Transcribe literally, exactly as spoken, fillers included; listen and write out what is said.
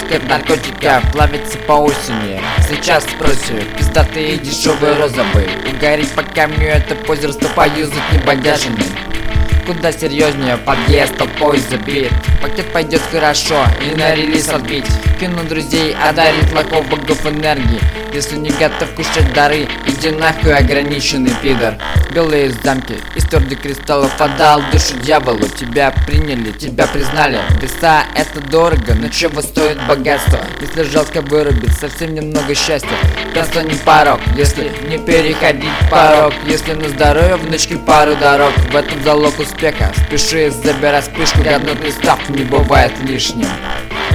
Пачка наркотика плавится по осени. Сейчас спросю, пиздатые дешевые розовые. Угореть по камню это позерство, поюзать не бодяжины. Куда серьезнее, подъезд толпой забит. Пакет пойдет хорошо и на релиз отбить. Кину друзей, одарит лохов богов энергии. Если не готов кушать дары, иди нахуй, ограниченный пидор. Белые замки из твердых кристаллов отдал душу дьяволу. Тебя приняли, тебя признали. Веса это дорого, но чего стоит богатство? Если жалко вырубить, совсем немного счастья. Просто не порог, если не переходить порог. Если на здоровье, внучки, пару дорог. В этом залог успеха. Спеши, забирай спишку, годнотный став не бывает лишним.